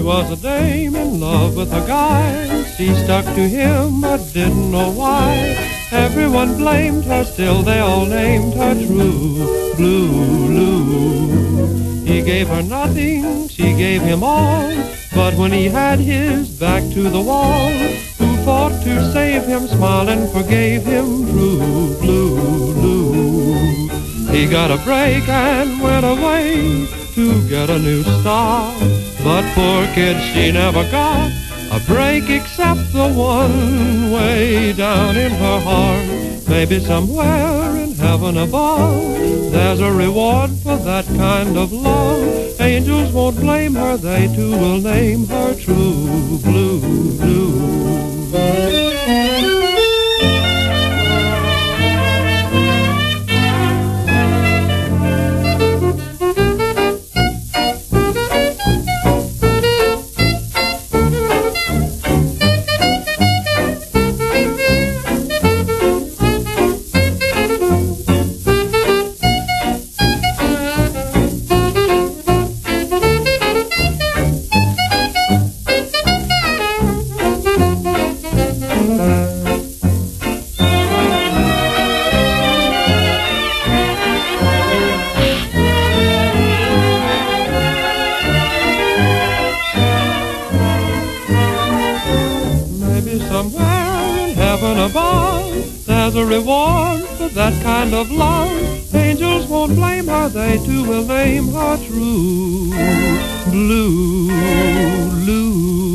was a dame in love with a guy. She stuck to him but didn't know why. Everyone blamed her, still they all named her True Blue Lou. He gave her nothing, she gave him all. But when he had his back to the wall, who fought to save him, smiled and forgave him? True Blue Lou. He got a break and went away to get a new start. But poor kid, she never got a break except the one way down in her heart. Maybe somewhere in heaven above, there's a reward for that kind of love. Angels won't blame her, they too will name her True Blue Lou. Somewhere in heaven above, there's a reward for that kind of love. Angels won't blame her, they too will name her True Blue Lou.